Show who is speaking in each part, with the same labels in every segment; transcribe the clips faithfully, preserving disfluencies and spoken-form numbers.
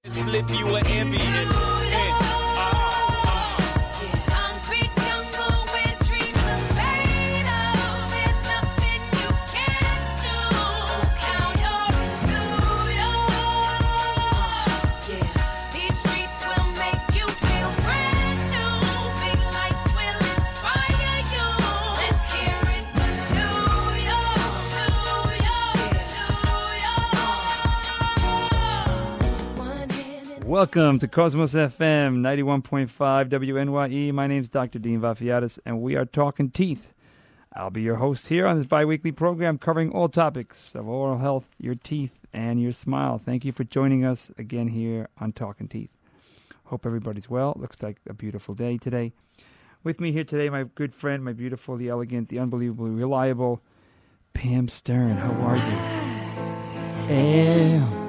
Speaker 1: Slip you an Ambien. And, uh,
Speaker 2: Welcome to Cosmos F M ninety-one point five W N Y E. My name's Doctor Dean Vafiatis, and we are talking teeth. I'll be your host here on this bi-weekly program covering all topics of oral health, your teeth, and your smile. Thank you for joining us again here on Talking Teeth. Hope everybody's well. Looks like a beautiful day today. With me here today, my good friend, my beautiful, the elegant, the unbelievably reliable Pam Stern. How are you? And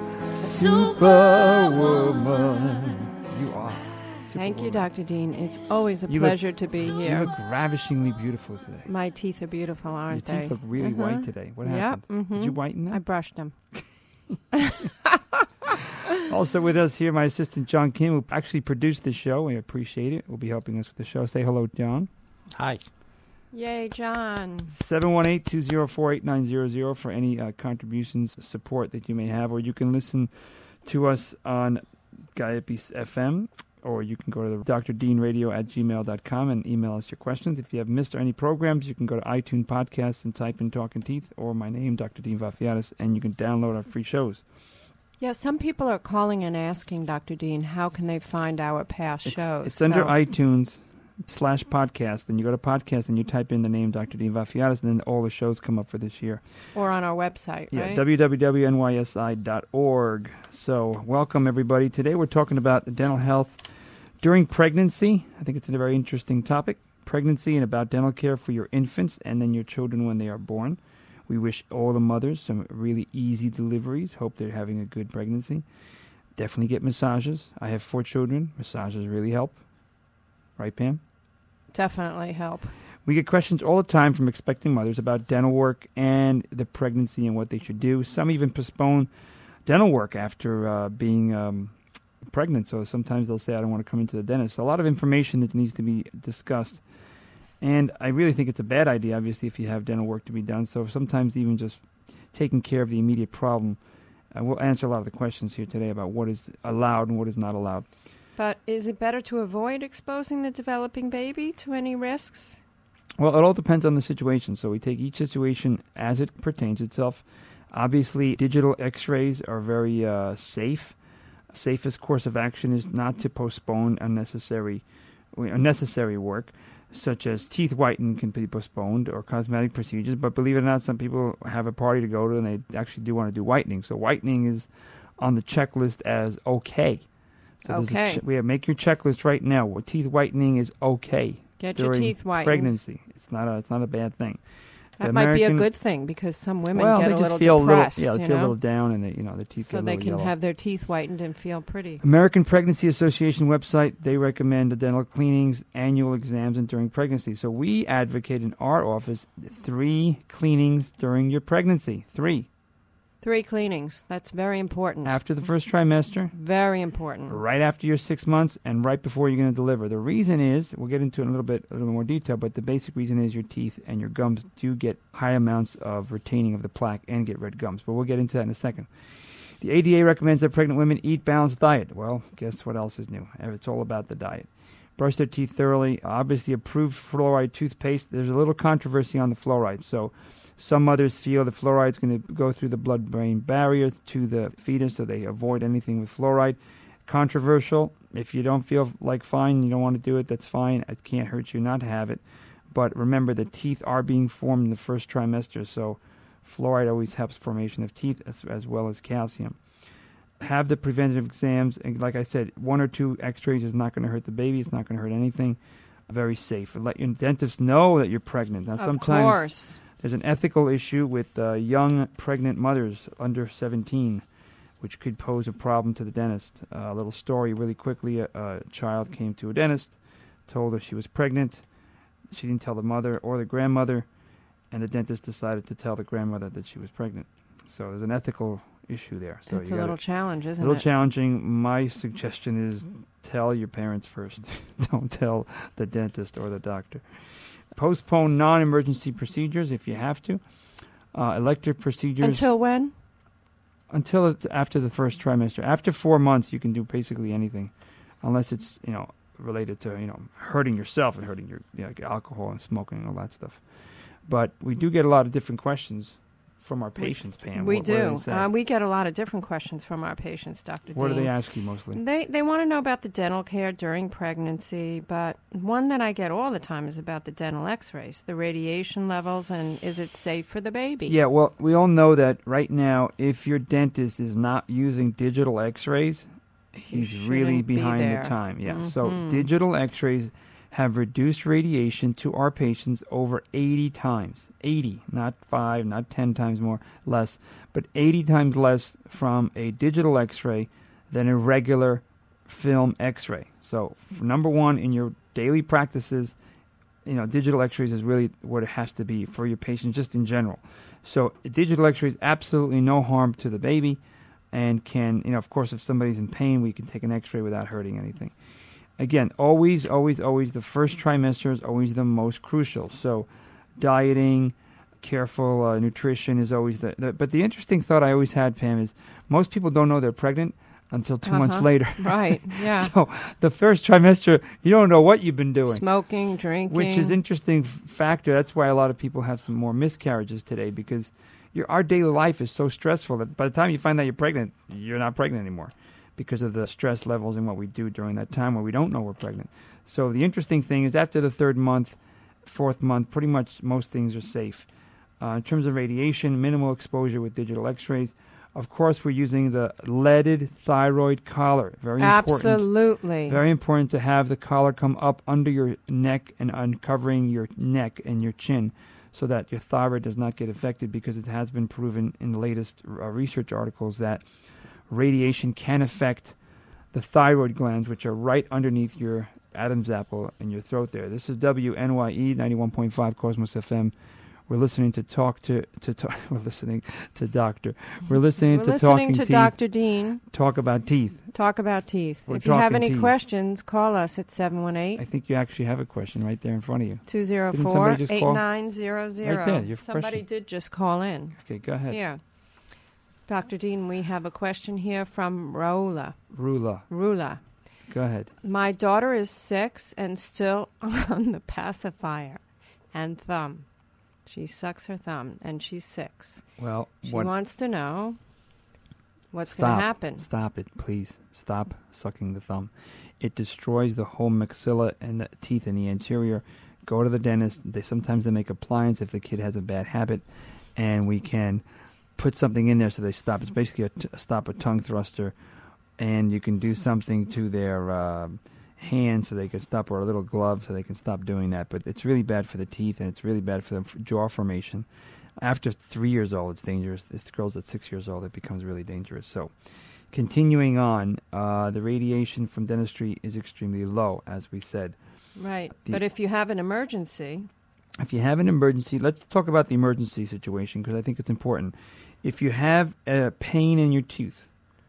Speaker 2: Superwoman. You are.
Speaker 3: Thank you, Doctor Dean. It's always a
Speaker 2: You
Speaker 3: pleasure
Speaker 2: look,
Speaker 3: to be
Speaker 2: You
Speaker 3: here.
Speaker 2: look ravishingly beautiful today.
Speaker 3: My teeth are beautiful, aren't
Speaker 2: Your
Speaker 3: they?
Speaker 2: teeth look really
Speaker 3: Uh-huh.
Speaker 2: white today. What
Speaker 3: Yep,
Speaker 2: happened?
Speaker 3: mhm.
Speaker 2: Did you whiten them?
Speaker 3: I brushed them.
Speaker 2: Also with us here, my assistant, John Kim, who actually produced the show. We appreciate it. Will be helping us with the show. Say hello, John.
Speaker 4: Hi.
Speaker 3: Yay, John.
Speaker 2: seven one eight, two oh four, eight nine zero zero for any uh, contributions, support that you may have. Or you can listen to us on Gaiapis F M, or you can go to the Doctor Dean Radio at gmail dot com and email us your questions. If you have missed any programs, you can go to iTunes Podcasts and type in Talking Teeth or my name, Doctor Dean Vafiatis, and you can download our free shows.
Speaker 3: Yeah, some people are calling and asking, Doctor Dean, how can they find our past
Speaker 2: It's,
Speaker 3: shows?
Speaker 2: it's under
Speaker 3: So-
Speaker 2: iTunes slash podcast, and you go to podcast and you type in the name Doctor Dean Vafiatis, and then all the shows come up for this year.
Speaker 3: Or on our website,
Speaker 2: Yeah,
Speaker 3: right?
Speaker 2: w w w dot n y s i dot org. So, welcome everybody. Today we're talking about the dental health during pregnancy. I think it's a very interesting topic. Pregnancy and about dental care for your infants and then your children when they are born. We wish all the mothers some really easy deliveries. Hope they're having a good pregnancy. Definitely get massages. I have four children. Massages really help. Right, Pam?
Speaker 3: Definitely help.
Speaker 2: We get questions all the time from expecting mothers about dental work and the pregnancy and what they should do. Some even postpone dental work after uh, being um, pregnant. So sometimes they'll say, I don't want to come into the dentist. So a lot of information that needs to be discussed. And I really think it's a bad idea, obviously, if you have dental work to be done. So sometimes even just taking care of the immediate problem. Uh, we'll answer a lot of the questions here today about what is allowed and what is not allowed.
Speaker 3: But is it better to avoid exposing the developing baby to any risks?
Speaker 2: Well, it all depends on the situation. So we take each situation as it pertains itself. Obviously, digital x-rays are very uh, safe. Safest course of action is not to postpone unnecessary, unnecessary work, such as teeth whitening can be postponed or cosmetic procedures. But believe it or not, some people have a party to go to and they actually do want to do whitening. So whitening is on the checklist as okay. So there's a
Speaker 3: Okay.
Speaker 2: Ch- we have make your checklist right now. Well, teeth whitening is okay.
Speaker 3: Get your
Speaker 2: during
Speaker 3: teeth whitened.
Speaker 2: pregnancy. It's not a it's not a bad thing.
Speaker 3: That
Speaker 2: The
Speaker 3: might be a
Speaker 2: American-
Speaker 3: good thing because some women
Speaker 2: well,
Speaker 3: get
Speaker 2: they
Speaker 3: a
Speaker 2: just
Speaker 3: little
Speaker 2: feel
Speaker 3: depressed,
Speaker 2: a little, yeah, they
Speaker 3: you
Speaker 2: feel a
Speaker 3: know?
Speaker 2: little down, and they, you know, their teeth
Speaker 3: So
Speaker 2: get a
Speaker 3: they
Speaker 2: little
Speaker 3: can
Speaker 2: yellow.
Speaker 3: have their teeth whitened and feel pretty.
Speaker 2: American Pregnancy Association website, they recommend the dental cleanings, annual exams, and during pregnancy. So we advocate in our office three cleanings during your pregnancy. Three.
Speaker 3: Three cleanings. That's very important.
Speaker 2: After the first trimester,
Speaker 3: Very important.
Speaker 2: right after your six months, and right before you're going to deliver. The reason is, we'll get into it in a little bit, a little more detail, but the basic reason is your teeth and your gums do get high amounts of retaining of the plaque and get red gums. But we'll get into that in a second. The A D A recommends that pregnant women eat balanced diet. Well, guess what else is new? It's all about the diet. Brush their teeth thoroughly. Obviously, approved fluoride toothpaste. There's a little controversy on the fluoride. So some mothers feel the fluoride is going to go through the blood-brain barrier to the fetus, so they avoid anything with fluoride. Controversial. If you don't feel like fine, you don't want to do it, that's fine. It can't hurt you not to have it. But remember, the teeth are being formed in the first trimester, so fluoride always helps formation of teeth as, as well as calcium. Have the preventative exams. And like I said, one or two x-rays is not going to hurt the baby. It's not going to hurt anything. Very safe. Let your dentist know that you're pregnant. Now,
Speaker 3: Of
Speaker 2: sometimes
Speaker 3: course.
Speaker 2: there's an ethical issue with uh, young pregnant mothers under seventeen, which could pose a problem to the dentist. Uh, a little story really quickly. A, a child came to a dentist, told her she was pregnant. She didn't tell the mother or the grandmother, and the dentist decided to tell the grandmother that she was pregnant. So there's an ethical issue there. So
Speaker 3: it's
Speaker 2: you
Speaker 3: a
Speaker 2: gotta,
Speaker 3: little challenge, isn't
Speaker 2: a little
Speaker 3: it?
Speaker 2: challenging. My suggestion is tell your parents first. Don't tell the dentist or the doctor. Postpone non-emergency procedures if you have to. Uh, elective procedures.
Speaker 3: Until when?
Speaker 2: Until it's after the first trimester. After four months, you can do basically anything, unless it's, you know, related to, you know, hurting yourself and hurting your, you know, like alcohol and smoking and all that stuff. But we do get a lot of different questions from our patients, Pam.
Speaker 3: We
Speaker 2: What- what do
Speaker 3: do.
Speaker 2: they say?
Speaker 3: Uh, we get a lot of different questions from our patients, Doctor
Speaker 2: What do
Speaker 3: Dean.
Speaker 2: they ask you mostly?
Speaker 3: They they want to know about the dental care during pregnancy, but one that I get all the time is about the dental x-rays, the radiation levels, and is it safe for the baby?
Speaker 2: Yeah, well, we all know that right now, if your dentist is not using digital x-rays, he's really
Speaker 3: shouldn't be
Speaker 2: behind
Speaker 3: there.
Speaker 2: the time. Yeah, so
Speaker 3: Mhm.
Speaker 2: digital x-rays have reduced radiation to our patients over eighty times. eighty, not five, not ten times more, less, but eighty times less from a digital x-ray than a regular film x-ray. So, f- number one, in your daily practices, you know, digital x-rays is really what it has to be for your patient, just in general. So, digital x-rays, absolutely no harm to the baby, and can, you know, of course, if somebody's in pain, we can take an x-ray without hurting anything. Again, always, always, always, the first trimester is always the most crucial. So, dieting, careful uh, nutrition is always the, the. But the interesting thought I always had, Pam, is most people don't know they're pregnant until two months
Speaker 3: Uh-huh.
Speaker 2: later.
Speaker 3: Right, yeah.
Speaker 2: So, the first trimester, you don't know what you've been doing.
Speaker 3: Smoking, drinking.
Speaker 2: Which is interesting f- factor. That's why a lot of people have some more miscarriages today, because your our daily life is so stressful that by the time you find out you're pregnant, you're not pregnant anymore, because of the stress levels and what we do during that time where we don't know we're pregnant. So the interesting thing is after the third month, fourth month, pretty much most things are safe. Uh, in terms of radiation, minimal exposure with digital x-rays. Of course, we're using the leaded thyroid collar. Very important.
Speaker 3: Absolutely.
Speaker 2: Very important to have the collar come up under your neck and uncovering your neck and your chin so that your thyroid does not get affected, because it has been proven in the latest uh, research articles that radiation can affect the thyroid glands, which are right underneath your Adam's apple in your throat there. This is W N Y E ninety-one point five Cosmos F M. We're listening to talk to, to talk. We're listening to Doctor. We're listening
Speaker 3: We're
Speaker 2: to
Speaker 3: listening
Speaker 2: Talking
Speaker 3: to
Speaker 2: Teeth.
Speaker 3: Doctor Dean
Speaker 2: Talk about teeth.
Speaker 3: talk about teeth.
Speaker 2: We're
Speaker 3: If you have
Speaker 2: talking
Speaker 3: any
Speaker 2: teeth.
Speaker 3: questions, call us at seven one eight,
Speaker 2: I think you actually have a question right there in front of you.
Speaker 3: two zero
Speaker 2: Didn't
Speaker 3: four,
Speaker 2: somebody just
Speaker 3: eight
Speaker 2: call?
Speaker 3: nine zero zero.
Speaker 2: Right there, your
Speaker 3: Somebody
Speaker 2: question.
Speaker 3: did just call in.
Speaker 2: Okay, go ahead.
Speaker 3: Yeah. Doctor Dean, we have a question here from Raula.
Speaker 2: Rula,
Speaker 3: Rula.
Speaker 2: go ahead.
Speaker 3: My daughter is six and still on the pacifier and thumb. She sucks her thumb, and she's six.
Speaker 2: Well,
Speaker 3: She
Speaker 2: what?
Speaker 3: wants to know what's going
Speaker 2: Stop.
Speaker 3: to happen.
Speaker 2: Stop it, please. Stop sucking the thumb. It destroys the whole maxilla and the teeth in the anterior. Go to the dentist. They sometimes they make appliance if the kid has a bad habit, and we can put something in there so they stop. It's basically a, t- a stop a tongue thruster, and you can do something to their uh, hand so they can stop, or a little glove so they can stop doing that. But it's really bad for the teeth, and it's really bad for the f- jaw formation. After three years old, it's dangerous. This girl's at six years old, it becomes really dangerous. So, continuing on, uh, the radiation from dentistry is extremely low, as we said.
Speaker 3: Right.
Speaker 2: The-
Speaker 3: But if you have an emergency,
Speaker 2: If you have an emergency, let's talk about the emergency situation, because I think it's important. If you have a pain in your tooth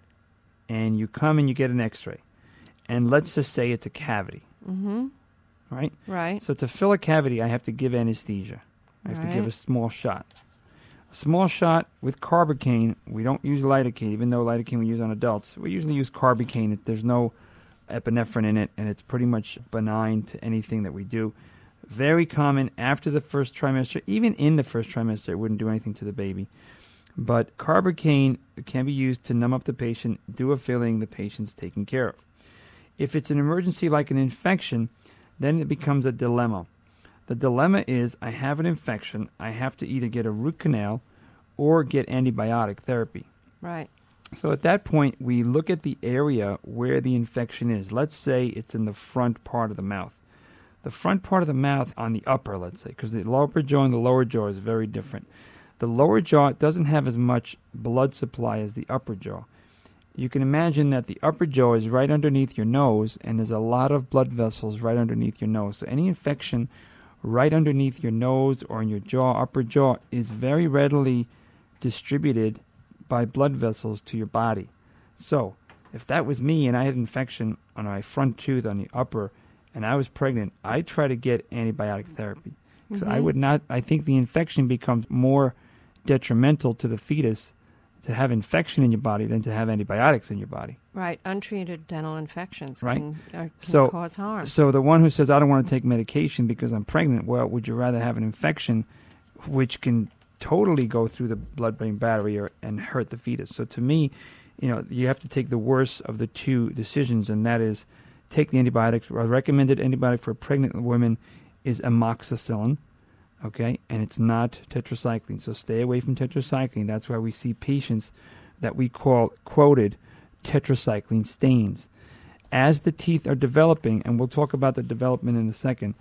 Speaker 2: and you come and you get an x-ray, and let's just say it's a cavity,
Speaker 3: mm-hmm.
Speaker 2: right?
Speaker 3: right?
Speaker 2: So to fill a cavity, I have to give anesthesia. I have to give a
Speaker 3: Right.
Speaker 2: small shot. A small shot with carbocaine. We don't use lidocaine, even though lidocaine we use on adults. We usually use carbocaine. There's no epinephrine in it, and it's pretty much benign to anything that we do. Very common after the first trimester. Even in the first trimester, it wouldn't do anything to the baby. But carbocaine can be used to numb up the patient, do a filling, the patient's taken care of. If it's an emergency like an infection, then it becomes a dilemma. The dilemma is I have an infection. I have to either get a root canal or get antibiotic therapy.
Speaker 3: Right.
Speaker 2: So at that point, we look at the area where the infection is. Let's say it's in the front part of the mouth. The front part of the mouth on the upper, let's say, because the upper jaw and the lower jaw is very different. The lower jaw doesn't have as much blood supply as the upper jaw. You can imagine that the upper jaw is right underneath your nose, and there's a lot of blood vessels right underneath your nose. So any infection right underneath your nose or in your jaw, upper jaw, is very readily distributed by blood vessels to your body. So if that was me and I had infection on my front tooth on the upper and I was pregnant, I'd try to get antibiotic therapy. Because
Speaker 3: Mm-hmm.
Speaker 2: I would not, I think the infection becomes more detrimental to the fetus to have infection in your body than to have antibiotics in your body.
Speaker 3: Right. Untreated dental infections
Speaker 2: Right.
Speaker 3: can, uh, can
Speaker 2: So-
Speaker 3: cause harm.
Speaker 2: So the one who says, I don't want to take medication because I'm pregnant, well, would you rather have an infection which can totally go through the blood-brain barrier and hurt the fetus? So to me, you know, you have to take the worst of the two decisions, and that is take the antibiotics. A recommended antibiotic for pregnant women is amoxicillin, okay, and it's not tetracycline. So stay away from tetracycline. That's why we see patients that we call quoted tetracycline stains. As the teeth are developing, and we'll talk about the development in a second,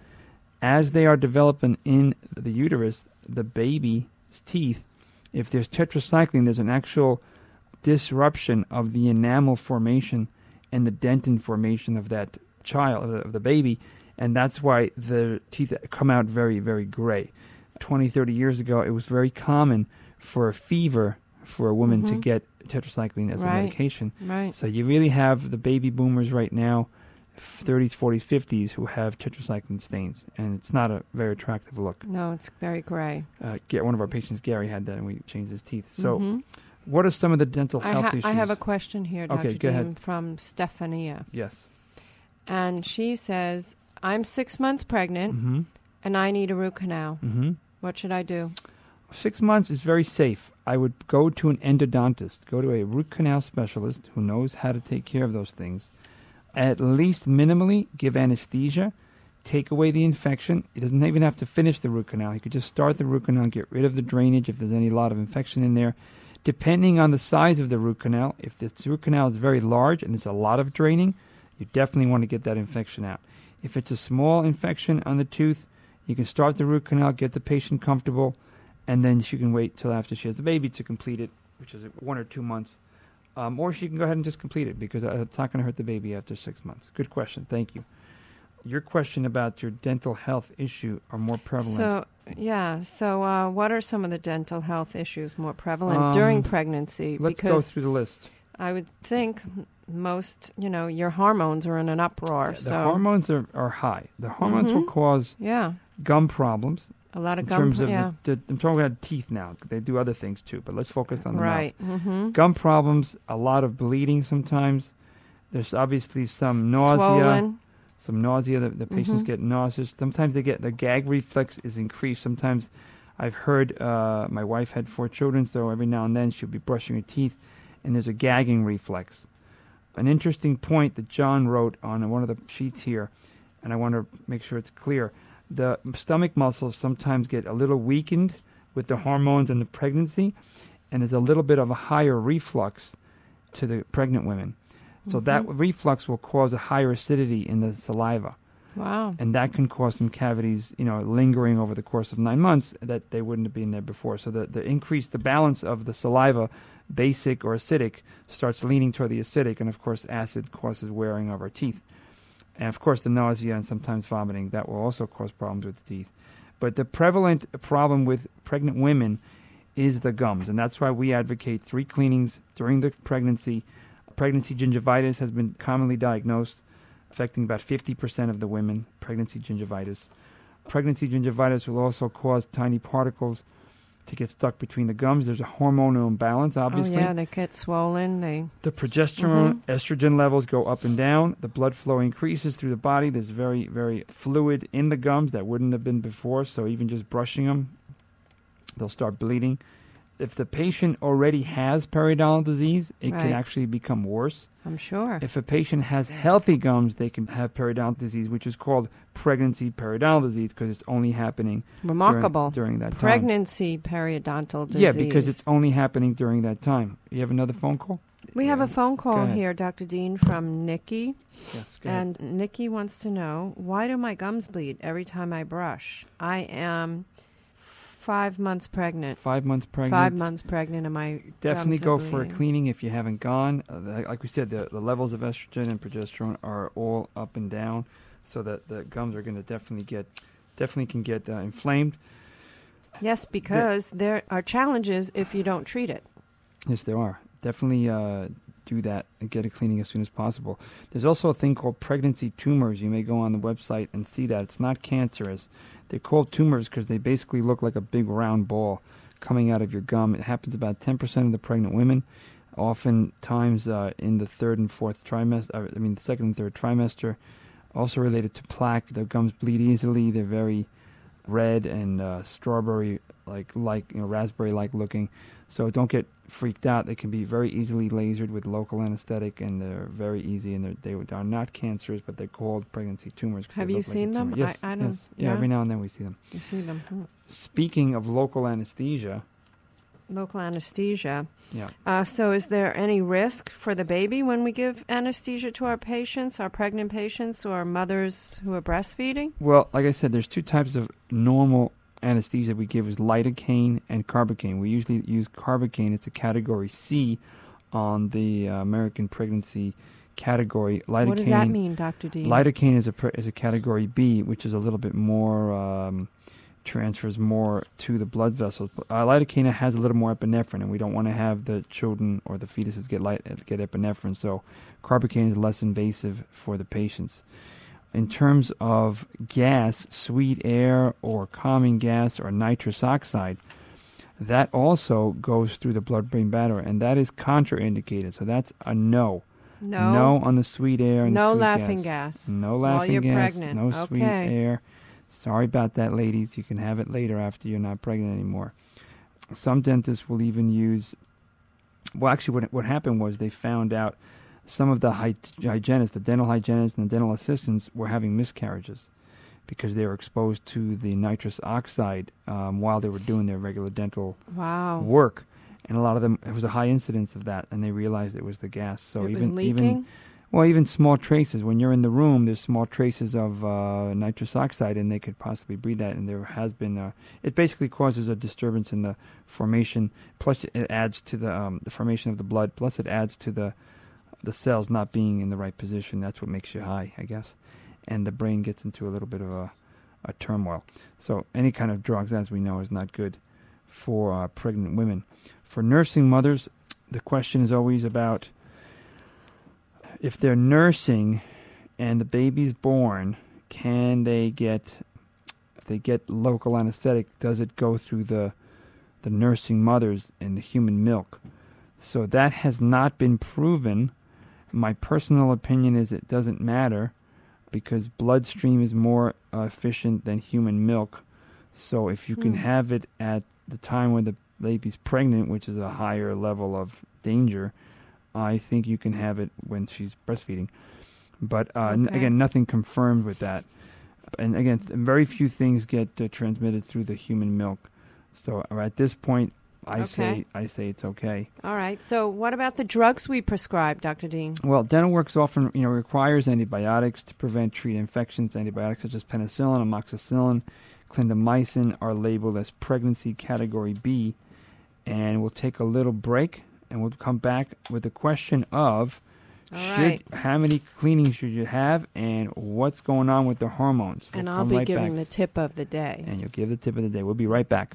Speaker 2: as they are developing in the uterus, the baby's teeth, if there's tetracycline, there's an actual disruption of the enamel formation and the dentin formation of that child, of the, of the baby, and that's why the teeth come out very, very gray. twenty, thirty years ago, it was very common for a fever for a woman to
Speaker 3: Mhm.
Speaker 2: get tetracycline as
Speaker 3: Right.
Speaker 2: a medication.
Speaker 3: Right.
Speaker 2: So you really have the baby boomers right now, thirties, forties, fifties, who have tetracycline stains, and it's not a very attractive look.
Speaker 3: No, it's very gray.
Speaker 2: Uh, Ga- one of our patients, Gary, had that, and we changed his teeth. So
Speaker 3: Mhm.
Speaker 2: what are some of the dental
Speaker 3: I,
Speaker 2: health
Speaker 3: ha-
Speaker 2: issues?
Speaker 3: I have a question here, Doctor
Speaker 2: Okay, go
Speaker 3: Dean,
Speaker 2: ahead.
Speaker 3: from Stefania.
Speaker 2: Yes.
Speaker 3: And she says, I'm six months pregnant
Speaker 2: Mm-hmm.
Speaker 3: and I need a root canal.
Speaker 2: Mm-hmm.
Speaker 3: What should I do?
Speaker 2: Six months is very safe. I would go to an endodontist, go to a root canal specialist who knows how to take care of those things. At least minimally give anesthesia, take away the infection. He doesn't even have to finish the root canal. He could just start the root canal, get rid of the drainage if there's any lot of infection in there. Depending on the size of the root canal, if the root canal is very large and there's a lot of draining, you definitely want to get that infection out. If it's a small infection on the tooth, you can start the root canal, get the patient comfortable, and then she can wait till after she has the baby to complete it, which is one or two months. Um, or she can go ahead and just complete it because uh, it's not going to hurt the baby after six months. Good question. Thank you. Your question about your dental health issue are more prevalent.
Speaker 3: So, yeah. So, uh, what are some of the dental health issues more prevalent
Speaker 2: Um,
Speaker 3: during pregnancy?
Speaker 2: Let's go
Speaker 3: because
Speaker 2: through the list.
Speaker 3: I would think most, you know, your hormones are in an uproar.
Speaker 2: Yeah, the
Speaker 3: so,
Speaker 2: hormones are, are high. The hormones will
Speaker 3: Mhm.
Speaker 2: cause
Speaker 3: yeah,
Speaker 2: gum problems.
Speaker 3: a lot of
Speaker 2: In
Speaker 3: gum.
Speaker 2: terms of
Speaker 3: yeah,
Speaker 2: the, the, I'm talking about teeth now. They do other things too, but let's focus on the mouth.
Speaker 3: right. Mm-hmm.
Speaker 2: Gum problems, a lot of bleeding sometimes. There's obviously some nausea.
Speaker 3: Swollen.
Speaker 2: Some nausea. The, the patients
Speaker 3: Mhm.
Speaker 2: get nauseous. Sometimes they get the gag reflex is increased. Sometimes I've heard uh, my wife had four children, so every now and then she'll be brushing her teeth, and there's a gagging reflex. An interesting point that John wrote on one of the sheets here, and I want to make sure it's clear. The stomach muscles sometimes get a little weakened with the hormones and the pregnancy, and there's a little bit of a higher reflux to the pregnant women. So that
Speaker 3: Mhm.
Speaker 2: reflux will cause a higher acidity in the saliva,
Speaker 3: Wow.
Speaker 2: and that can cause some cavities, you know, lingering over the course of nine months that they wouldn't have been there before. So the, the increase, the balance of the saliva, basic or acidic, starts leaning toward the acidic, and of course acid causes wearing of our teeth. And of course the nausea and sometimes vomiting, that will also cause problems with the teeth. But the prevalent problem with pregnant women is the gums, and that's why we advocate three cleanings during the pregnancy. Pregnancy gingivitis has been commonly diagnosed, affecting about fifty percent of the women, pregnancy gingivitis. Pregnancy gingivitis will also cause tiny particles to get stuck between the gums. There's a hormonal imbalance, obviously.
Speaker 3: Oh, yeah, they get swollen. They
Speaker 2: The progesterone, estrogen levels go up and down. The blood flow increases through the body. There's very, very fluid in the gums that wouldn't have been before, so even just brushing them, they'll start bleeding. If the patient already has periodontal disease, it
Speaker 3: Right.
Speaker 2: can actually become worse.
Speaker 3: I'm sure.
Speaker 2: If a patient has healthy gums, they can have periodontal disease, which is called pregnancy periodontal disease because it's only happening
Speaker 3: Remarkable.
Speaker 2: during, during that time.
Speaker 3: Pregnancy periodontal disease.
Speaker 2: Yeah, because it's only happening during that time. You have another phone call?
Speaker 3: We have a phone
Speaker 2: Go
Speaker 3: call
Speaker 2: ahead.
Speaker 3: here, Doctor Dean, from Nikki.
Speaker 2: Yes, go ahead.
Speaker 3: And Nikki wants to know, why do my gums bleed every time I brush? I am five months pregnant.
Speaker 2: Five months pregnant.
Speaker 3: Five months pregnant, and my
Speaker 2: Definitely
Speaker 3: gums are
Speaker 2: go for a
Speaker 3: bleeding.
Speaker 2: cleaning if you haven't gone. Uh, the- like we said, the, the levels of estrogen and progesterone are all up and down, so that the gums are going to definitely get, definitely can get uh, inflamed.
Speaker 3: Yes, because there are challenges if you don't treat it.
Speaker 2: Yes, there are. Definitely uh, do that and get a cleaning as soon as possible. There's also a thing called pregnancy tumors. You may go on the website and see that. It's not cancerous. They're called tumors because they basically look like a big round ball coming out of your gum. It happens about ten percent of the pregnant women, oftentimes uh, in the third and fourth trimester, I mean the second and third trimester. Also related to plaque. Their gums bleed easily. They're very red and uh, strawberry like like you know raspberry like looking. So don't get freaked out. They can be very easily lasered with local anesthetic, and they're very easy. And they are not cancerous, but they're called pregnancy tumors.
Speaker 3: Have you seen
Speaker 2: like
Speaker 3: them?
Speaker 2: Yes,
Speaker 3: I, I don't.
Speaker 2: yes. Yeah,
Speaker 3: yeah,
Speaker 2: every now and then we see them.
Speaker 3: You see them. Hmm.
Speaker 2: Speaking of local anesthesia,
Speaker 3: Local anesthesia.
Speaker 2: yeah.
Speaker 3: Uh, so is there any risk for the baby when we give anesthesia to our patients, our pregnant patients, or mothers who are breastfeeding?
Speaker 2: Well, like I said, there's two types of normal anesthesia we give is lidocaine and carbocaine. We usually use carbocaine. It's a category C on the uh, American pregnancy category. Lidocaine,
Speaker 3: what does that mean, Doctor Dean?
Speaker 2: Lidocaine is a pre- is a category B, which is a little bit more um, transfers more to the blood vessels. Uh, lidocaine has a little more epinephrine, and we don't want to have the children or the fetuses get light, get epinephrine. So carbocaine is less invasive for the patients. In terms of gas, sweet air or calming gas or nitrous oxide, that also goes through the blood-brain barrier, and that is contraindicated. So that's a no.
Speaker 3: No.
Speaker 2: No on the sweet air and
Speaker 3: no
Speaker 2: sweet
Speaker 3: laughing
Speaker 2: gas.
Speaker 3: gas.
Speaker 2: No
Speaker 3: While
Speaker 2: laughing
Speaker 3: you're
Speaker 2: gas.
Speaker 3: pregnant.
Speaker 2: No
Speaker 3: Okay.
Speaker 2: sweet air. Sorry about that, ladies. You can have it later after you're not pregnant anymore. Some dentists will even use... Well, actually, what what happened was they found out some of the hy- hygienists, the dental hygienists and the dental assistants were having miscarriages because they were exposed to the nitrous oxide um, while they were doing their regular dental
Speaker 3: Wow.
Speaker 2: work. And a lot of them, it was a high incidence of that, and they realized it was the gas. So
Speaker 3: it
Speaker 2: even
Speaker 3: was leaking?
Speaker 2: even well, even small traces. When you're in the room, there's small traces of uh, nitrous oxide, and they could possibly breathe that. And there has been, uh, it basically causes a disturbance in the formation. Plus, it adds to the um, the formation of the blood. Plus, it adds to the the cells not being in the right position. That's what makes you high, I guess. And the brain gets into a little bit of a, a turmoil. So any kind of drugs, as we know, is not good for uh, pregnant women. For nursing mothers, the question is always about if they're nursing and the baby's born, can they get, if they get local anesthetic, does it go through the the nursing mothers and the human milk? So that has not been proven. My personal opinion is it doesn't matter because bloodstream is more uh, efficient than human milk. So if you can
Speaker 3: Hmm.
Speaker 2: have it at the time when the baby's pregnant, which is a higher level of danger, I think you can have it when she's breastfeeding. But uh, n-
Speaker 3: Okay.
Speaker 2: again, nothing confirmed with that. And again, th- very few things get uh, transmitted through the human milk. So uh, at this point, I
Speaker 3: Okay.
Speaker 2: say I say it's okay.
Speaker 3: All right. So what about the drugs we prescribe, Doctor Dean?
Speaker 2: Well, dental work often, you know, requires antibiotics to prevent, treat infections. Antibiotics such as penicillin, amoxicillin, clindamycin are labeled as pregnancy category B. And we'll take a little break, and we'll come back with the question of
Speaker 3: All
Speaker 2: should
Speaker 3: right.
Speaker 2: how many cleanings should you have, and what's going on with the hormones. We'll
Speaker 3: And I'll
Speaker 2: come
Speaker 3: be
Speaker 2: right
Speaker 3: giving
Speaker 2: back,
Speaker 3: the tip of the day.
Speaker 2: and you'll give the tip of the day. We'll be right back.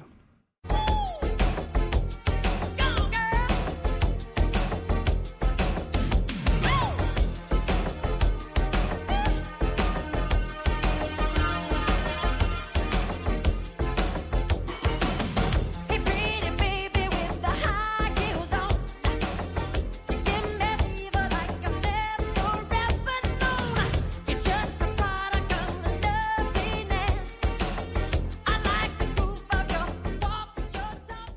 Speaker 4: Hey pretty baby with the high heels on, you give me fever like I've never ever known. You're just a product of loveliness. I like the groove of your walk, your talk.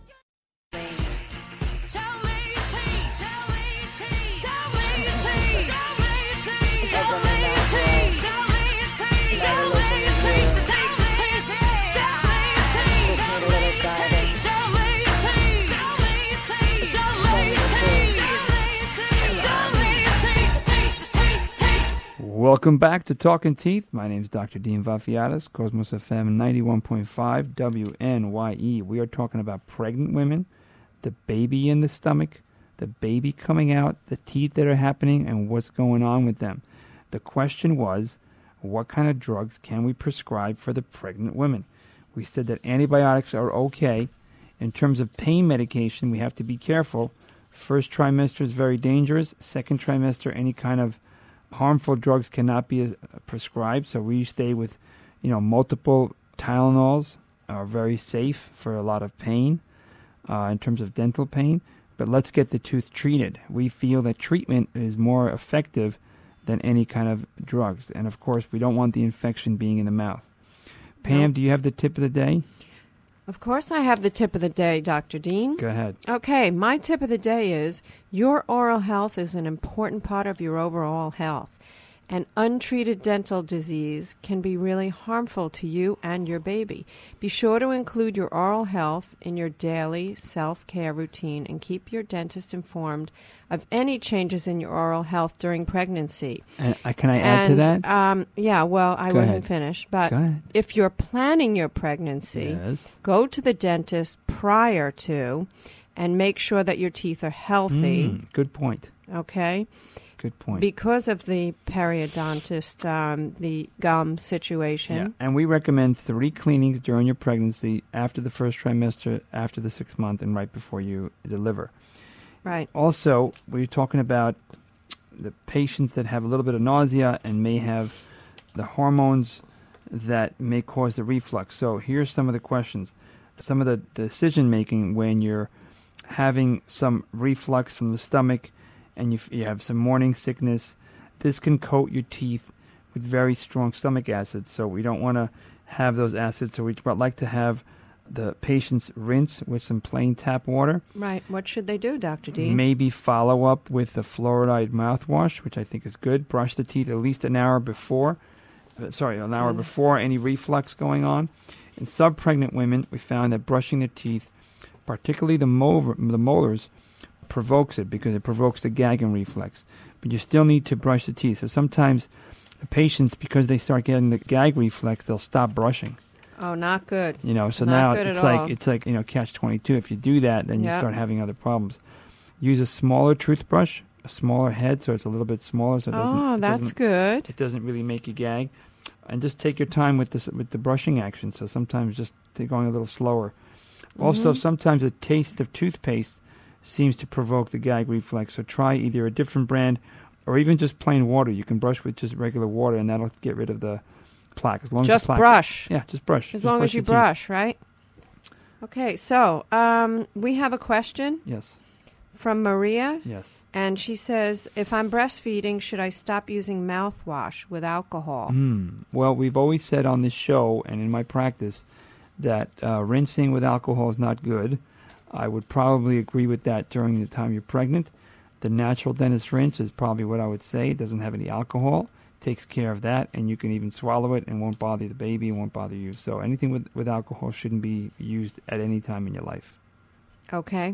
Speaker 4: Show me your teeth, show me your teeth, show me your teeth, show me your teeth, show me your teeth, show me your teeth, show me your teeth, show me your teeth, show me your teeth, show me your teeth, show me your teeth, show me your teeth, show me your teeth, show me your teeth, show me your teeth, teeth, teeth, teeth.
Speaker 2: Welcome back to Talking Teeth. My name is Doctor Dean Vafiatis, Cosmos F M ninety-one point five W N Y E. We are talking about pregnant women, the baby in the stomach, the baby coming out, the teeth that are happening, and what's going on with them. The question was, what kind of drugs can we prescribe for the pregnant women? We said that antibiotics are okay. In terms of pain medication, we have to be careful. First trimester is very dangerous. Second trimester, any kind of harmful drugs cannot be uh, prescribed. So we stay with, you know, multiple Tylenols are very safe for a lot of pain uh, in terms of dental pain. But let's get the tooth treated. We feel that treatment is more effective than any kind of drugs. And of course, we don't want the infection being in the mouth. Pam,
Speaker 3: No.
Speaker 2: do you have the tip of the day?
Speaker 3: Of course, I have the tip of the day, Doctor Dean.
Speaker 2: Go ahead.
Speaker 3: Okay, my tip of the day is your oral health is an important part of your overall health. And untreated dental disease can be really harmful to you and your baby. Be sure to include your oral health in your daily self-care routine and keep your dentist informed of any changes in your oral health during pregnancy.
Speaker 2: And, uh, can I add
Speaker 3: and,
Speaker 2: to that?
Speaker 3: Um, yeah, well, I
Speaker 2: Go
Speaker 3: wasn't
Speaker 2: ahead.
Speaker 3: finished. But
Speaker 2: Go ahead.
Speaker 3: if you're planning your pregnancy,
Speaker 2: Yes.
Speaker 3: go to the dentist prior to and make sure that your teeth are healthy,
Speaker 2: Mm, good point.
Speaker 3: okay?
Speaker 2: Good point.
Speaker 3: Because of the periodontist, um, the gum situation.
Speaker 2: Yeah. And we recommend three cleanings during your pregnancy, after the first trimester, after the sixth month, and right before you deliver.
Speaker 3: Right.
Speaker 2: Also, we're talking about the patients that have a little bit of nausea and may have the hormones that may cause the reflux. So here's some of the questions. Some of the decision making when you're having some reflux from the stomach and you, f- you have some morning sickness. This can coat your teeth with very strong stomach acids. So we don't want to have those acids. So we'd like to have the patients rinse with some plain tap water.
Speaker 3: Right. What should they do, Doctor Dean?
Speaker 2: Maybe follow up with a fluoride mouthwash, which I think is good. Brush the teeth at least an hour before. Uh, sorry, an hour
Speaker 3: Mm.
Speaker 2: before any reflux going on. In sub-pregnant women, we found that brushing their teeth, particularly the, mol- the molars, provokes it because it provokes the gagging reflex. But you still need to brush the teeth. So sometimes the patients, because they start getting the gag reflex, they'll stop brushing.
Speaker 3: Oh, not good.
Speaker 2: You know, so
Speaker 3: Not
Speaker 2: now
Speaker 3: good
Speaker 2: it's
Speaker 3: at
Speaker 2: like
Speaker 3: all.
Speaker 2: it's like you know catch twenty-two. If you do that, then you
Speaker 3: Yep.
Speaker 2: start having other problems. Use a smaller toothbrush, a smaller head, so it's a little bit smaller. So it doesn't,
Speaker 3: Oh,
Speaker 2: it
Speaker 3: that's
Speaker 2: doesn't,
Speaker 3: good.
Speaker 2: It doesn't really make you gag, and just take your time with this with the brushing action. So sometimes just t- going a little slower. Also,
Speaker 3: Mhm.
Speaker 2: sometimes the taste of toothpaste seems to provoke the gag reflex. So try either a different brand, or even just plain water. You can brush with just regular water, and that'll get rid of the plaque. As long
Speaker 3: Just
Speaker 2: as the plaque,
Speaker 3: brush.
Speaker 2: Yeah, just brush.
Speaker 3: As
Speaker 2: Just
Speaker 3: long
Speaker 2: brush
Speaker 3: as you
Speaker 2: your teeth.
Speaker 3: brush, right? Okay, so um, we have a question
Speaker 2: Yes.
Speaker 3: from Maria,
Speaker 2: Yes.
Speaker 3: and she says, if I'm breastfeeding, should I stop using mouthwash with alcohol?
Speaker 2: Hmm. Well, we've always said on this show and in my practice that uh, rinsing with alcohol is not good. I would probably agree with that during the time you're pregnant. The natural dentist rinse is probably what I would say. It doesn't have any alcohol. Takes care of that, and you can even swallow it and won't bother the baby and won't bother you. So anything with, with alcohol shouldn't be used at any time in your life.
Speaker 3: Okay.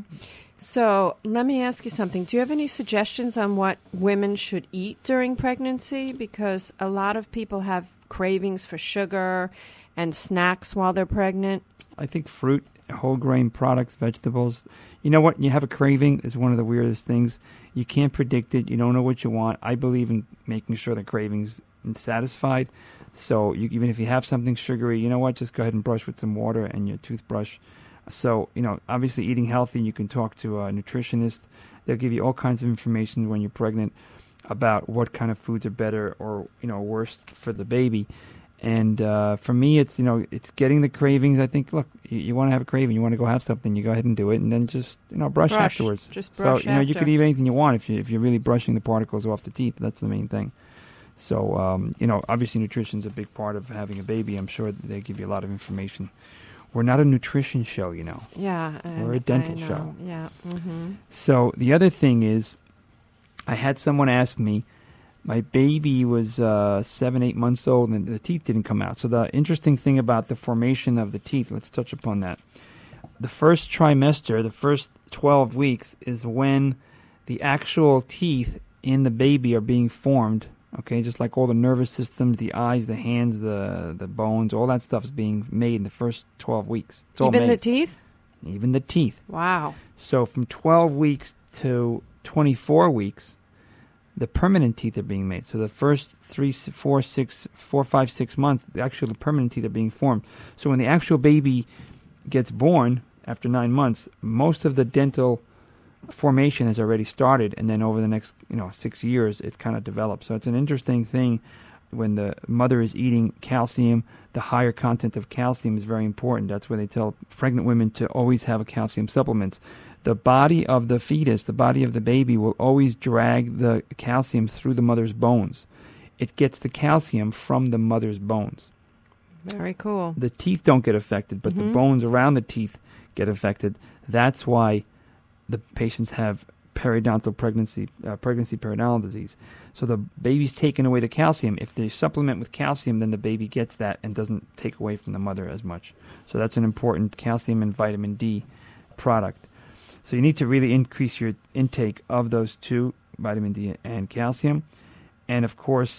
Speaker 3: So let me ask you something. Do you have any suggestions on what women should eat during pregnancy? Because a lot of people have cravings for sugar and snacks while they're pregnant.
Speaker 2: I think fruit, whole grain products, vegetables. You know what? You have a craving is one of the weirdest things. You can't predict it. You don't know what you want. I believe in making sure the craving's satisfied. So you, even if you have something sugary, you know what? Just go ahead and brush with some water and your toothbrush. So, you know, obviously eating healthy, you can talk to a nutritionist. They'll give you all kinds of information when you're pregnant about what kind of foods are better or, you know, worse for the baby. And uh, for me, it's, you know, it's getting the cravings. I think, look, you, you want to have a craving, you want to go have something, you go ahead and do it, and then just, you know, brush,
Speaker 3: Brush.
Speaker 2: afterwards.
Speaker 3: Just brush
Speaker 2: So, you know, you
Speaker 3: after.
Speaker 2: could eat anything you want if, you, if you're really brushing the particles off the teeth. That's the main thing. So, um, you know, obviously nutrition's a big part of having a baby. I'm sure they give you a lot of information. We're not a nutrition show, you know.
Speaker 3: Yeah.
Speaker 2: We're a
Speaker 3: I-
Speaker 2: dental
Speaker 3: I know.
Speaker 2: show.
Speaker 3: Yeah. Mm-hmm.
Speaker 2: So the other thing is, I had someone ask me, my baby was uh, seven, eight months old, and the teeth didn't come out. So the interesting thing about the formation of the teeth, let's touch upon that. The first trimester, the first twelve weeks, is when the actual teeth in the baby are being formed. Okay, just like all the nervous systems, the eyes, the hands, the the bones, all that stuff is being made in the first twelve weeks. It's all
Speaker 3: Even
Speaker 2: made.
Speaker 3: the teeth?
Speaker 2: Even the teeth.
Speaker 3: Wow.
Speaker 2: So from twelve weeks to twenty-four weeks, the permanent teeth are being made. So the first three, four, six, four, five, six months, the actual permanent teeth are being formed. So when the actual baby gets born after nine months, most of the dental formation has already started, and then over the next you know six years, it kind of develops. So it's an interesting thing. When the mother is eating calcium, the higher content of calcium is very important. That's why they tell pregnant women to always have a calcium supplements. The body of the fetus, the body of the baby, will always drag the calcium through the mother's bones. It gets the calcium from the mother's bones.
Speaker 3: Very cool.
Speaker 2: The teeth don't get affected, but
Speaker 3: Mhm.
Speaker 2: the bones around the teeth get affected. That's why the patients have periodontal pregnancy, uh, pregnancy periodontal disease. So the baby's taking away the calcium. If they supplement with calcium, then the baby gets that and doesn't take away from the mother as much. So that's an important calcium and vitamin D product. So you need to really increase your intake of those two, vitamin D and calcium. And of course,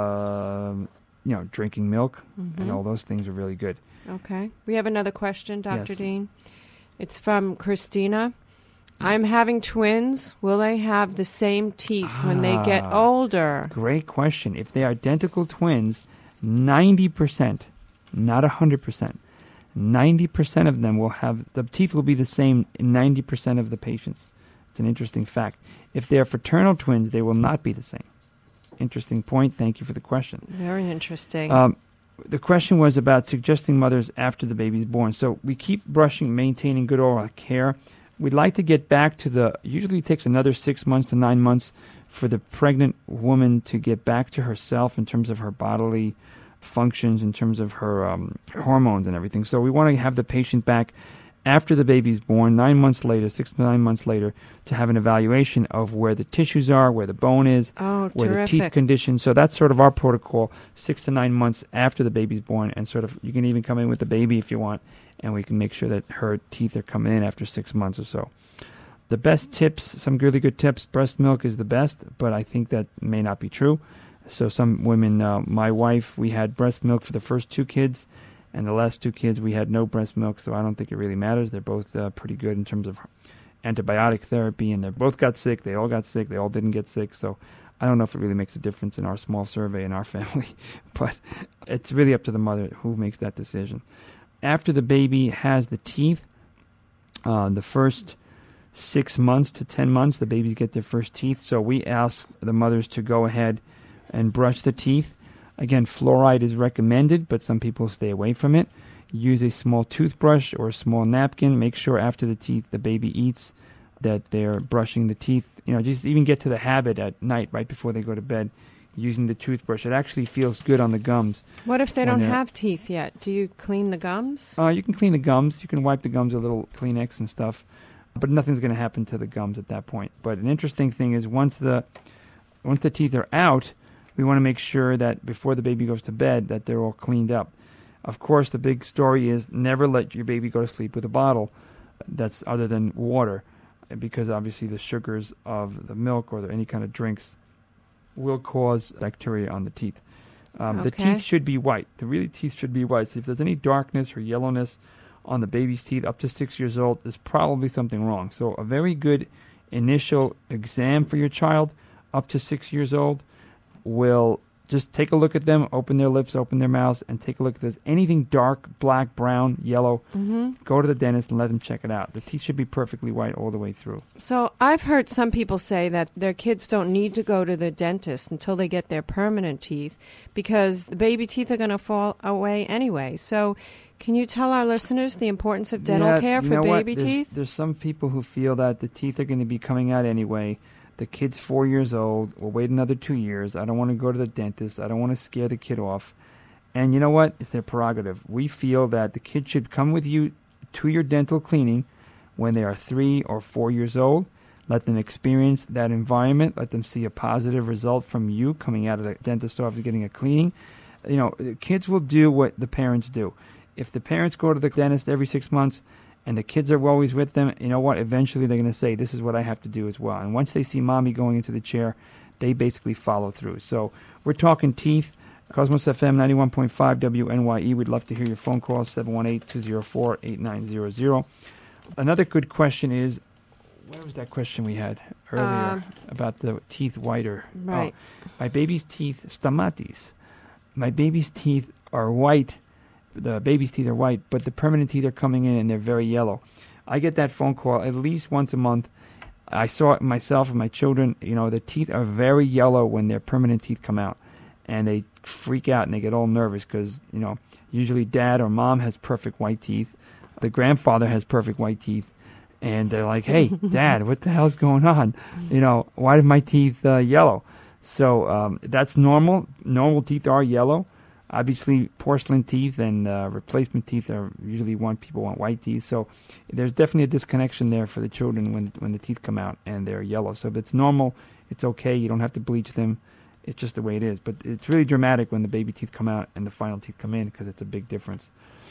Speaker 2: uh, you know, drinking milk and
Speaker 3: Mhm.
Speaker 2: all those things are really good.
Speaker 3: Okay. We have another question, Doctor
Speaker 2: Yes.
Speaker 3: Dean. It's from Christina. I'm having twins. Will they have the same teeth when they get
Speaker 2: Ah.
Speaker 3: older?
Speaker 2: Great question. If they are identical twins, ninety percent, not one hundred percent, ninety percent of them will have, the teeth will be the same in ninety percent of the patients. It's an interesting fact. If they are fraternal twins, they will not be the same. Interesting point. Thank you for the question.
Speaker 3: Very interesting.
Speaker 2: Um, the question was about suggesting mothers after the baby is born. So we keep brushing, maintaining good oral care. We'd like to get back to the, usually it takes another six months to nine months for the pregnant woman to get back to herself in terms of her bodily functions, in terms of her um, hormones and everything. So we want to have the patient back after the baby's born, nine months later, six to nine months later, to have an evaluation of where the tissues are, where the bone is,
Speaker 3: oh,
Speaker 2: where
Speaker 3: terrific.
Speaker 2: the teeth condition. So that's sort of our protocol, six to nine months after the baby's born, and sort of you can even come in with the baby if you want, and we can make sure that her teeth are coming in after six months or so. The best tips, some really good tips, breast milk is the best, but I think that may not be true. So some women, uh, my wife, we had breast milk for the first two kids, and the last two kids we had no breast milk, so I don't think it really matters. They're both uh, pretty good in terms of antibiotic therapy, and they both got sick. They all got sick. They all didn't get sick, so I don't know if it really makes a difference in our small survey in our family, but it's really up to the mother who makes that decision. After the baby has the teeth, uh, the first six months to ten months, the babies get their first teeth, so we ask the mothers to go ahead and brush the teeth. Again, fluoride is recommended, but some people stay away from it. Use a small toothbrush or a small napkin. Make sure after the teeth the baby eats that they're brushing the teeth. You know, just even get to the habit at night, right before they go to bed, using the toothbrush. It actually feels good on the gums.
Speaker 3: What if they
Speaker 2: when
Speaker 3: don't
Speaker 2: they're-
Speaker 3: have teeth yet? Do you clean the gums?
Speaker 2: Uh, you can clean the gums. You can wipe the gums with a little Kleenex and stuff, but nothing's going to happen to the gums at that point. But an interesting thing is once the once the teeth are out, we want to make sure that before the baby goes to bed that they're all cleaned up. Of course, the big story is never let your baby go to sleep with a bottle that's other than water, because obviously the sugars of the milk or the, any kind of drinks will cause bacteria on the teeth. Um, The
Speaker 3: Okay.
Speaker 2: teeth should be white. The really teeth should be white. So if there's any darkness or yellowness on the baby's teeth up to six years old, there's probably something wrong. So a very good initial exam for your child up to six years old will just take a look at them, open their lips, open their mouths, and take a look if there's anything dark, black, brown, yellow.
Speaker 3: Mm-hmm.
Speaker 2: Go to the dentist and let them check it out. The teeth should be perfectly white all the way through.
Speaker 3: So I've heard some people say that their kids don't need to go to the dentist until they get their permanent teeth because the baby teeth are going to fall away anyway. So can you tell our listeners the importance of dental
Speaker 2: Yeah,
Speaker 3: care
Speaker 2: you
Speaker 3: for
Speaker 2: know what?
Speaker 3: baby
Speaker 2: There's,
Speaker 3: teeth?
Speaker 2: There's some people who feel that the teeth are going to be coming out anyway. The kid's four years old. We'll wait another two years. I don't want to go to the dentist. I don't want to scare the kid off. And you know what? It's their prerogative. We feel that the kid should come with you to your dental cleaning when they are three or four years old. Let them experience that environment. Let them see a positive result from you coming out of the dentist office getting a cleaning. You know, the kids will do what the parents do. If the parents go to the dentist every six months, and the kids are always with them, you know what? Eventually they're going to say, this is what I have to do as well. And once they see mommy going into the chair, they basically follow through. So we're talking teeth. Cosmos F M ninety-one point five W N Y E. We'd love to hear your phone call, seven one eight, two zero four, eight nine zero zero. Another good question is, where was that question we had earlier
Speaker 3: Um,
Speaker 2: about the teeth whiter?
Speaker 3: Right.
Speaker 2: Oh, my baby's teeth, stamatis. My baby's teeth are white. The baby's teeth are white, but the permanent teeth are coming in and they're very yellow. I get that phone call at least once a month, I saw it myself and my children. You know, the teeth are very yellow when their permanent teeth come out, and they freak out and they get all nervous because, you know, usually dad or mom has perfect white teeth. The grandfather has perfect white teeth. And they're like, hey, Dad, what the hell's going on? You know, why are my teeth uh, yellow? So um, that's normal. Normal teeth are yellow. Obviously, porcelain teeth and uh, replacement teeth are usually want people want white teeth. So there's definitely a disconnection there for the children when, when the teeth come out and they're yellow. So if it's normal, it's okay. You don't have to bleach them. It's just the way it is. But it's really dramatic when the baby teeth come out and the final teeth come in because it's a big difference.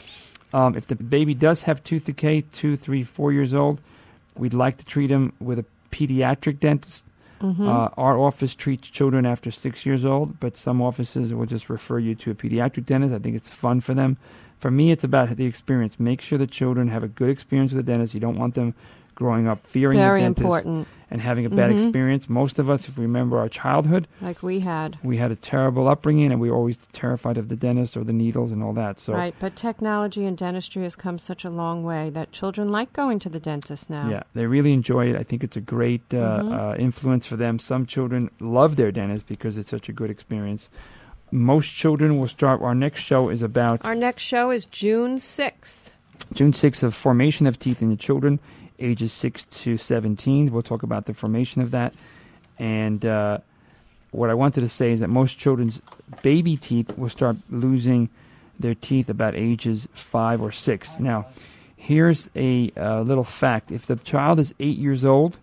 Speaker 2: Um, if the baby does have tooth decay, two, three, four years old, we'd like to treat him with a pediatric dentist.
Speaker 3: Mm-hmm.
Speaker 2: Uh, our office treats children after six years old, but some offices will just refer you to a pediatric dentist. I think it's fun for them. For me, it's about the experience. Make sure the children have a good experience with the dentist. You don't want them growing up fearing
Speaker 3: Very
Speaker 2: the dentist
Speaker 3: important.
Speaker 2: and having a bad
Speaker 3: Mhm.
Speaker 2: experience. Most of us, if we remember our childhood,
Speaker 3: Like we had.
Speaker 2: we had a terrible upbringing and we were always terrified of the dentist or the needles and all that. So
Speaker 3: Right, but technology and dentistry has come such a long way that children like going to the dentist now.
Speaker 2: yeah, they really enjoy it. I think it's a great uh,
Speaker 3: Mhm.
Speaker 2: uh, influence for them. Some children love their dentist because it's such a good experience. Most children will start. Our next show is about
Speaker 3: Our next show is June sixth.
Speaker 2: June sixth of formation of teeth in the children, ages six to seventeen. We'll talk about the formation of that. And uh, what I wanted to say is that most children's baby teeth will start losing their teeth about ages five or six. Now, here's a uh, little fact. If the child is eight years old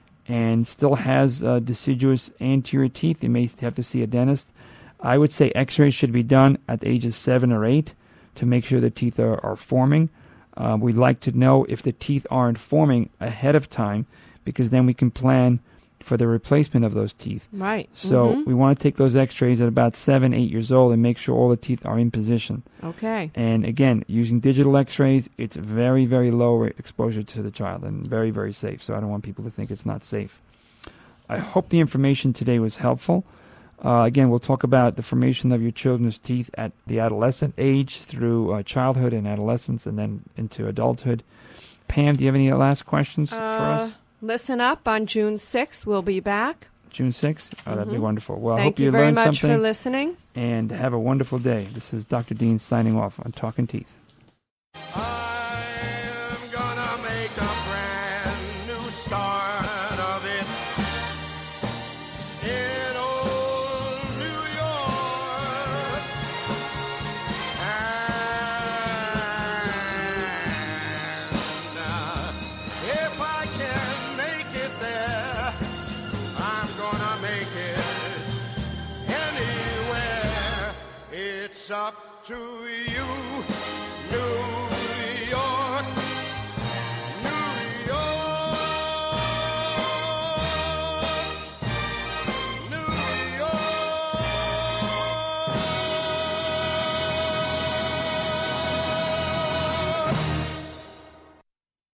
Speaker 2: and still has uh, deciduous anterior teeth, they may have to see a dentist. I would say x-rays should be done at ages seven or eight to make sure the teeth are, are forming. Uh, we'd like to know if the teeth aren't forming ahead of time because then we can plan for the replacement of those teeth.
Speaker 3: Right.
Speaker 2: So
Speaker 3: Mhm.
Speaker 2: we want to take those x-rays at about seven, eight years old and make sure all the teeth are in position.
Speaker 3: Okay.
Speaker 2: And again, using digital x-rays, it's very, very low exposure to the child and very, very safe. So I don't want people to think it's not safe. I hope the information today was helpful. Uh, again, we'll talk about the formation of your children's teeth at the adolescent age through uh, childhood and adolescence and then into adulthood. Pam, do you have any last questions for
Speaker 3: Uh,
Speaker 2: us?
Speaker 3: Listen up on June sixth. We'll be back.
Speaker 2: June sixth? Oh, that'd be
Speaker 3: Mhm.
Speaker 2: wonderful. Well, I
Speaker 3: Thank
Speaker 2: hope
Speaker 3: you
Speaker 2: you,
Speaker 3: very
Speaker 2: learned
Speaker 3: much
Speaker 2: something
Speaker 3: for listening.
Speaker 2: and have a wonderful day. This is Doctor Dean signing off on Talking Teeth.
Speaker 5: I'm gonna make a brand new start of it in old New York. And uh, if I can make it there, I'm gonna make it anywhere. It's up to you, New